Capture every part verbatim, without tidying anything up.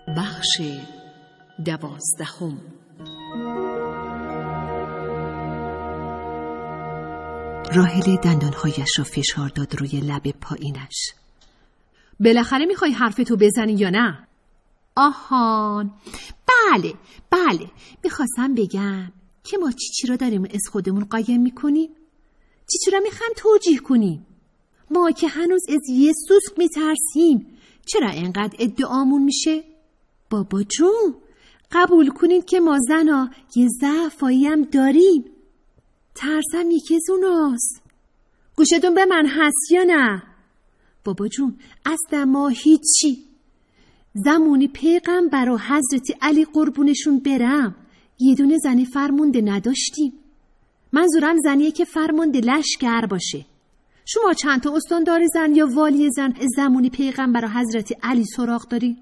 بخش دوازدهم. راحله دندانهایش را فشار داد روی لب پایینش. بالاخره میخوای حرفتو بزنی یا نه؟ آهان، بله بله، میخواستم بگم که ما چی چی را داریم از خودمون قایم میکنیم؟ چی چی را میخوایم توجیه کنیم؟ ما که هنوز از یه سوسک میترسیم، چرا اینقدر ادعامون میشه؟ بابا جون، قبول کنید که ما زنا یه ضعفایی هم داریم. ترسم یکی از اوناست. گوشتون به من هست یا نه؟ بابا جون، اصلا ما هیچی. زمانی پیغمبر و حضرت علی قربونشون برم یه دونه زنی فرمانده نداشتیم. منظورم زنیه که فرمانده لشکر باشه. شما چند تا استاندار زن یا والی زن زمانی پیغمبر و حضرت علی سراغ داری؟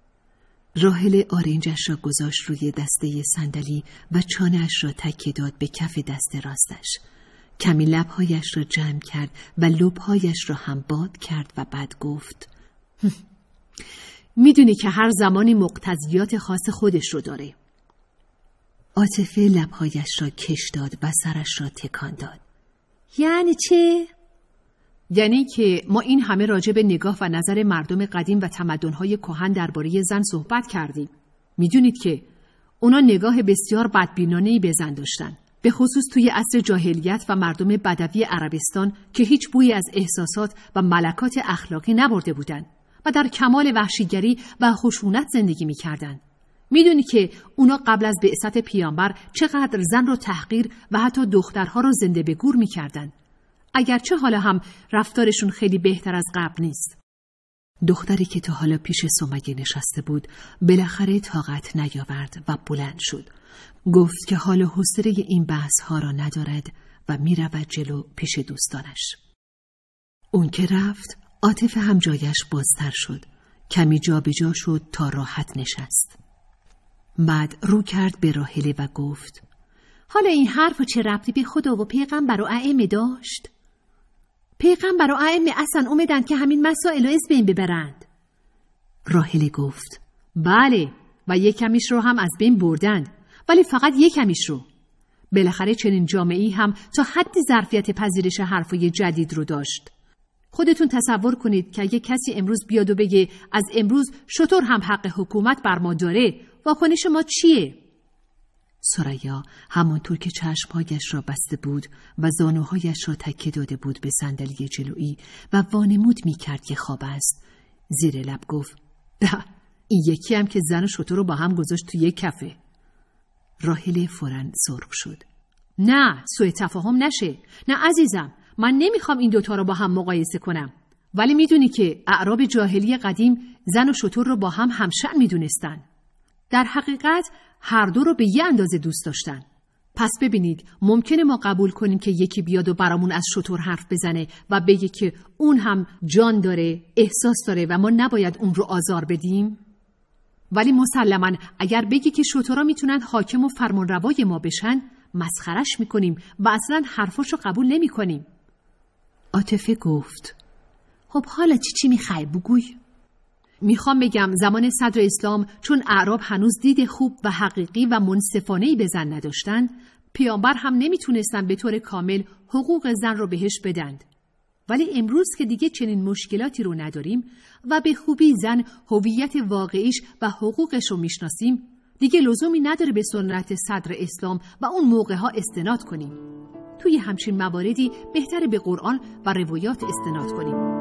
راحله آرنجش را گذاشت روی دسته صندلی و چانه‌اش را تکیه داد به کف دست راستش. کمی لبهایش را جمع کرد و لبهایش را هم باد کرد و بعد گفت: میدونی که هر زمانی مقتضیات خاص خودش رو داره. عاطفه لبهایش را کش داد و سرش را تکان داد. یعنی چه؟ یعنی که ما این همه راجع به نگاه و نظر مردم قدیم و تمدن‌های کهن درباره زن صحبت کردیم. میدونید که اونا نگاه بسیار بدبینانه‌ای به زن داشتن، به خصوص توی عصر جاهلیت و مردم بدوی عربستان که هیچ بویی از احساسات و ملکات اخلاقی نبرده بودند و در کمال وحشیگری و خشونت زندگی می‌کردند. میدونی که اونا قبل از بعثت پیامبر چقدر زن رو تحقیر و حتی دخترها رو زنده به گور می‌کردند. اگرچه حالا هم رفتارشون خیلی بهتر از قبل نیست. دختری که تا حالا پیش سمیه نشسته بود بالاخره طاقت نیاورد و بلند شد. گفت که حال و حوصله این بحث ها را ندارد و می رود جلو پیش دوستانش. اون که رفت، عاطفه هم جایش بازتر شد. کمی جا به جا شد تا راحت نشست. بعد رو کرد به راحله و گفت: حالا این حرف چه ربطی به خدا و پیغمبر و ائمه داشت؟ پیغمبر و ائمه اصلا اومدن که همین مسائل رو از بین ببرند. راحله گفت: بله، و یک کمیش رو هم از بین بردند، ولی فقط یک کمیش رو. بالاخره چنین جامعه‌ای هم تا حدی ظرفیت پذیرش حرفای جدید رو داشت. خودتون تصور کنید که اگه کسی امروز بیاد و بگه از امروز شطور هم حق حکومت بر ما داره، واکنش ما چیه؟ ثریا همانطور که چشمهایش را بسته بود و زانوهایش را تکیه داده بود به صندلی جلویی و وانمود می کرد که خواب است، زیر لب گفت: این یکی هم که زن و شتر رو با هم گذاشت توی یک کفه. راحله فوراً سرخ شد. نه، سوء تفاهم نشه. نه عزیزم، من نمیخوام این دوتا رو با هم مقایسه کنم. ولی میدونی که اعراب جاهلی قدیم زن و شتر رو با هم همشأن میدونستن. در حقیقت هر دو رو به یه اندازه دوست داشتن. پس ببینید، ممکنه ما قبول کنیم که یکی بیاد و برامون از شتر حرف بزنه و بگه که اون هم جان داره، احساس داره و ما نباید اون رو آزار بدیم؟ ولی مسلماً اگر بگی که شترها میتونن حاکم و فرمانروای ما بشن، مسخرش میکنیم و اصلاً حرفاشو قبول نمیکنیم. عاطفه گفت: خب حالا چی چی میخوای بگوی؟ میخوام بگم زمان صدر اسلام چون اعراب هنوز دید خوب و حقیقی و منصفانه‌ای به زن نداشتن، پیامبر هم نمیتونستن به طور کامل حقوق زن رو بهش بدند. ولی امروز که دیگه چنین مشکلاتی رو نداریم و به خوبی زن هویت واقعیش و حقوقش رو میشناسیم، دیگه لزومی نداره به سنت صدر اسلام و اون موقعها استناد کنیم. توی همچین مواردی بهتره به قرآن و روایات استناد کنیم.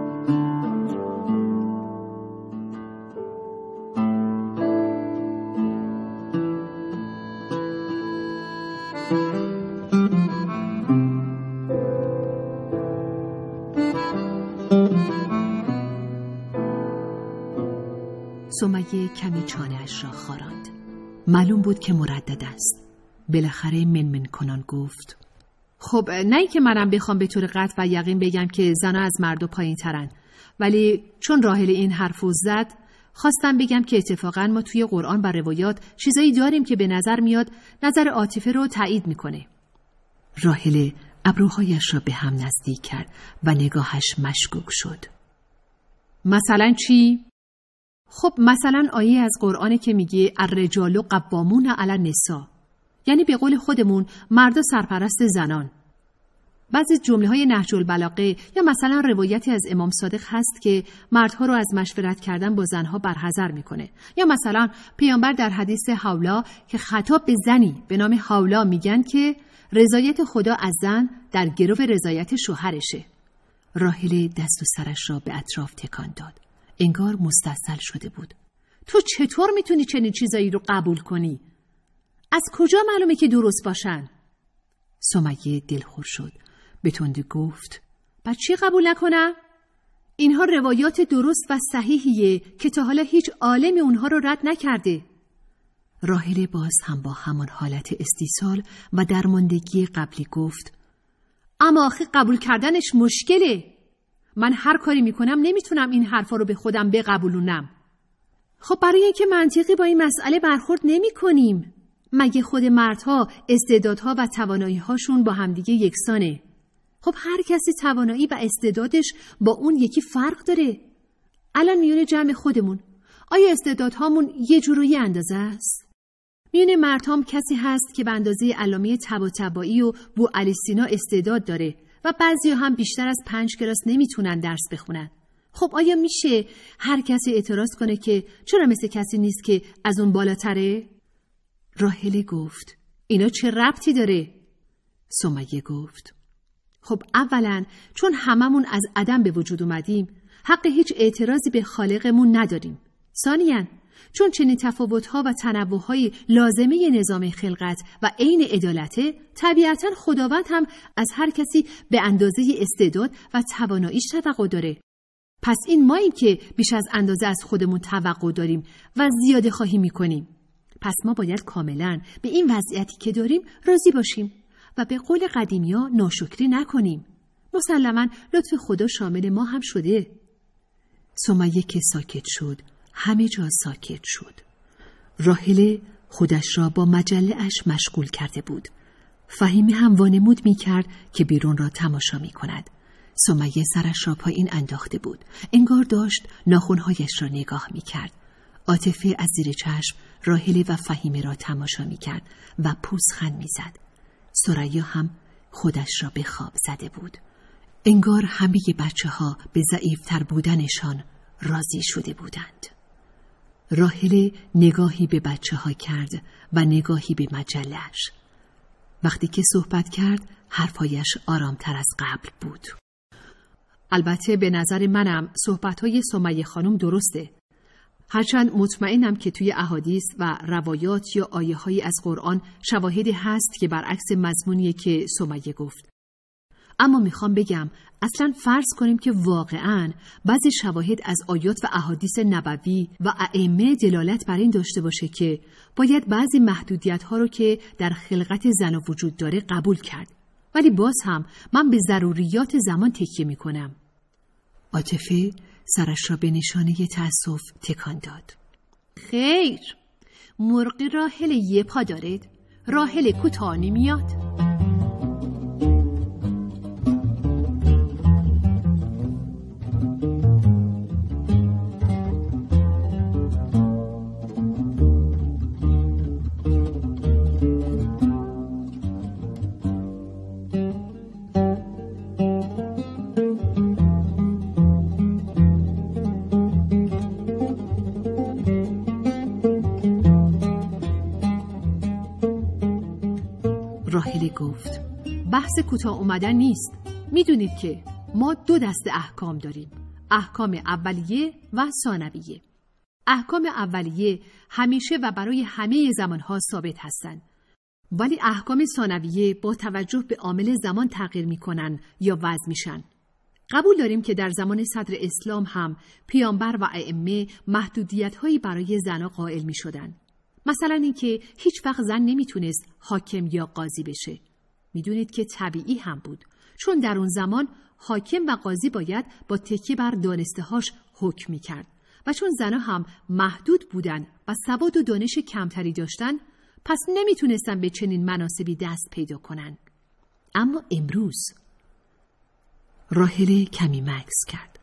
سمیه کمی چانه‌اش را خاراند. معلوم بود که مردد است. بالاخره منمن کنان گفت: خب نه ای که منم بخوام به طور قطع و یقین بگم که زنها از مردا پایین ترن، ولی چون راحله این حرفو زد، خواستم بگم که اتفاقا ما توی قرآن و روایات چیزایی داریم که به نظر میاد نظر عاطفه رو تایید میکنه. راحله ابروهایش را به هم نزدیک کرد و نگاهش مشکوک شد. مثلا چی؟ خب مثلا آیه از قرآنه که میگه الرجال قوامون علی النساء، یعنی به قول خودمون مردا سرپرست زنان. بعضی جمله های نهج البلاغه یا مثلا روایتی از امام صادق هست که مردها رو از مشورت کردن با زنها برحذر میکنه. یا مثلا پیامبر در حدیث حولا که خطاب به زنی به نام حولا میگن که رضایت خدا از زن در گرو رضایت شوهرشه. راحله دست و سرش را به اطراف تکان داد. انگار مستاصل شده بود. تو چطور میتونی چنین چیزایی رو قبول کنی؟ از کجا معلومه که درست باشن؟ سمیه دلخور شد. به تندی گفت بچه قبول نکنم؟ اینها روایات درست و صحیحیه که تا حالا هیچ عالمی اونها رو رد نکرده. راحله باز هم با همان حالت استیصال و درماندگی قبلی گفت اما آخه قبول کردنش مشکله. من هر کاری میکنم نمیتونم این حرفا رو به خودم بقبولونم. خب برای اینکه منطقی با این مسئله برخورد نمی کنیم. مگه خود مردها استعدادها و توانایی‌هاشون با همدیگه یکسانه؟ خب هر کسی توانایی و استعدادش با اون یکی فرق داره. الان میونه جمع خودمون آیا استعدادهامون یه جور و یه اندازه است؟ میونه مردهام کسی هست که به اندازه علامه طباطبایی و بو علی سینا استعداد داره و بعضیا هم بیشتر از پنج کلاس نمیتونن درس بخونن. خب آیا میشه هر کسی اعتراض کنه که چرا مثل کسی نیست که از اون بالاتره؟ راحله گفت اینا چه ربطی داره؟ سمیه گفت خب اولا چون هممون از عدم به وجود اومدیم حق هیچ اعتراضی به خالقمون نداریم. ثانیاً چون چنین تفاوت‌ها و تنوع‌های لازمه نظام خلقت و عین عدالته، طبیعتاً خداوند هم از هر کسی به اندازه استعداد و تواناییش توقع داره. پس این ماییم که بیش از اندازه از خودمون توقع داریم و زیاده خواهی می‌کنیم. پس ما باید کاملاً به این وضعیتی که داریم راضی باشیم و به قول قدیمی‌ها ناشکری نکنیم. مسلماً لطف خدا شامل ما هم شده. سمیه که ساکت شد، همه جا ساکت شد. راحله خودش را با مجله اش مشغول کرده بود. فهیمه هم وانمود می کرد که بیرون را تماشا می کند. سمیه سرش را پایین انداخته بود. انگار داشت ناخنهایش را نگاه می کرد. عاطفه از زیر چشم راحله و فهیمه را تماشا می کرد و پوزخند می زد. ثریا هم خودش را به خواب زده بود. انگار همه بچه ها به ضعیفتر بودنشان راضی شده بودند. راحله نگاهی به بچه ها کرد و نگاهی به مجله‌اش. وقتی که صحبت کرد حرفایش آرامتر از قبل بود. البته به نظر منم صحبت‌های سمیه خانم درسته. هرچند مطمئنم که توی احادیث و روایات یا آیه‌هایی از قرآن شواهدی هست که برعکس مضمونیه که سمیه گفت. اما میخوام بگم اصلا فرض کنیم که واقعاً بعضی شواهد از آیات و احادیث نبوی و ائمه دلالت بر این داشته باشه که باید بعضی محدودیت‌ها رو که در خلقت زن وجود داره قبول کرد. ولی باز هم من به ضروریات زمان تکیه میکنم. عاطفه سرش را به نشانه تأسف تکان داد. خیر، مرغ راحله یه پا دارید. راحله کوتاه نمیاد. راحله گفت بحث کوتاه اومدن نیست. میدونید که ما دو دسته احکام داریم، احکام اولیه و ثانویه. احکام اولیه همیشه و برای همه زمانها ثابت هستند، ولی احکام ثانویه با توجه به عامل زمان تغییر میکنن یا وضع میشن. قبول داریم که در زمان صدر اسلام هم پیامبر و ائمه محدودیت‌هایی برای زنها قائل میشدن. مثلا اینکه هیچ وقت زن نمیتونست حاکم یا قاضی بشه. میدونید که طبیعی هم بود، چون در اون زمان حاکم و قاضی باید با تکیه بر دانسته‌هاش حکم میکرد و چون زنها هم محدود بودن و سواد و دانش کمتری داشتن، پس نمیتونستن به چنین مناصبی دست پیدا کنن. اما امروز راحله کمی مکث کرد.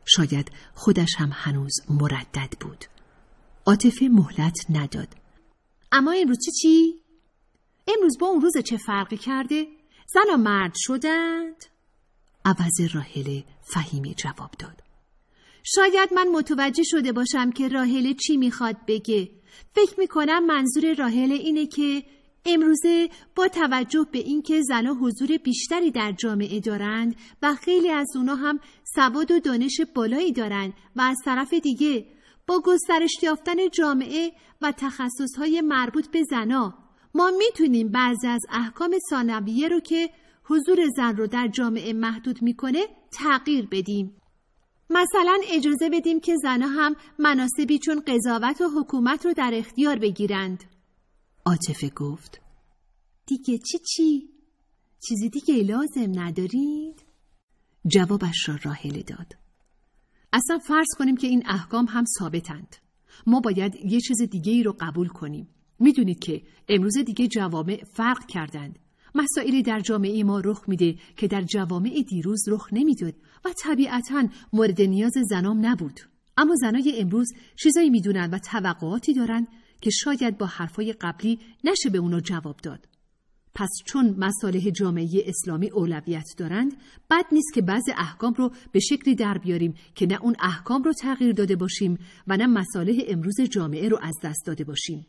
شاید خودش هم هنوز مردد بود. عاطفه مهلت نداد. اما امروز چی چی؟ امروز با اون روز چه فرقی کرده؟ زن و مرد شدند؟ عوض راحله فهیمه جواب داد. شاید من متوجه شده باشم که راحله چی میخواد بگه. فکر میکنم منظور راحله اینه که امروزه با توجه به اینکه زنها حضور بیشتری در جامعه دارند و خیلی از اونا هم سواد و دانش بالایی دارند و از طرف دیگه با گسترش یافتن جامعه و تخصصهای مربوط به زنها ما میتونیم بعضی از احکام ثانویه رو که حضور زن رو در جامعه محدود میکنه تغییر بدیم. مثلا اجازه بدیم که زنها هم مناصبی چون قضاوت و حکومت رو در اختیار بگیرند. عاطفه گفت دیگه چی چی؟ چیزی دیگه لازم ندارید؟ جوابش را راحله داد. اصلا فرض کنیم که این احکام هم ثابتند. ما باید یه چیز دیگه ای رو قبول کنیم. میدونید که امروز دیگه جوامع فرق کردند. مسائلی در جامعه ما رخ میده که در جوامع دیروز رخ نمیداد و طبیعتاً مورد نیاز زنام نبود. اما زنای امروز چیزایی میدونن و توقعاتی دارن که شاید با حرفای قبلی نشه به اونا جواب داد. پس چون مصالح جامعه اسلامی اولویت دارند، بد نیست که بعضی احکام رو به شکلی در بیاریم که نه اون احکام رو تغییر داده باشیم و نه مصالح امروز جامعه رو از دست داده باشیم.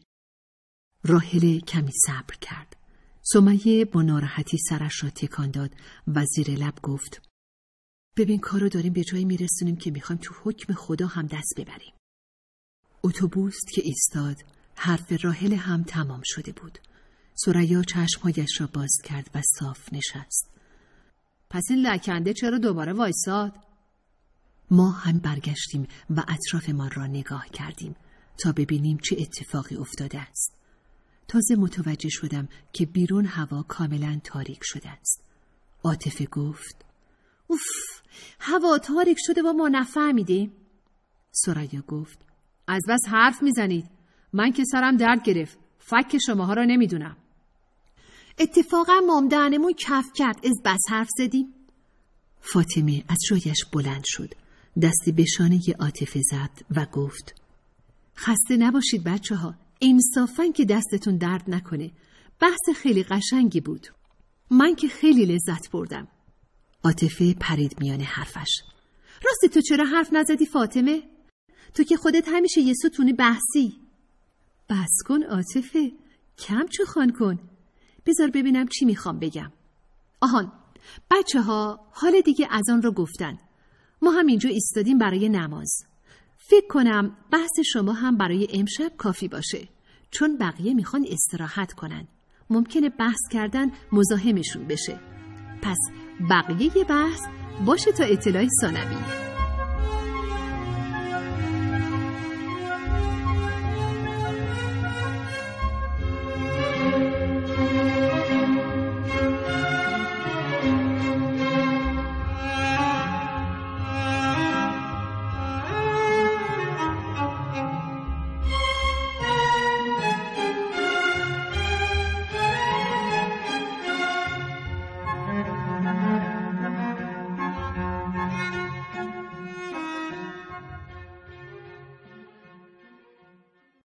راحله کمی صبر کرد. سمیه با ناراحتی سرش را تکان داد و زیر لب گفت ببین کارو داریم به جایی میرسونیم که میخوایم تو حکم خدا هم دست ببریم. اتوبوس که ایستاد، حرف راحله هم تمام شده بود. ثریا چشمهایش را باز کرد و صاف نشست. پس این لکنده چرا دوباره وایساد؟ ما هم برگشتیم و اطرافمان را نگاه کردیم تا ببینیم چه اتفاقی افتاده است. تازه متوجه شدم که بیرون هوا کاملا تاریک شده است. عاطفه گفت اوف، هوا تاریک شده و ما نفهمیدیم. ثریا گفت از بس حرف میزنید. من که سرم درد گرفت. فک شماها را نمیدونم. اتفاقا مامدهنمون کف کرد از بس حرف زدیم. فاطمه از جایش بلند شد. دستی به شانه عاطفه زد و گفت خسته نباشید بچه ها. انصافاً که دستتون درد نکنه. بحث خیلی قشنگی بود. من که خیلی لذت بردم. عاطفه پرید میان حرفش. راستی تو چرا حرف نزدی فاطمه؟ تو که خودت همیشه یه ستونی بحثی. بس کن عاطفه، کم چخان کن. بذار ببینم چی میخوام بگم. آهان، بچه ها حال دیگه از آن رو گفتن. ما هم اینجا ایستادیم برای نماز. فکر کنم بحث شما هم برای امشب کافی باشه. چون بقیه میخوان استراحت کنن. ممکنه بحث کردن مزاحمشون بشه. پس بقیه بحث باشه تا اطلاع ثانوی.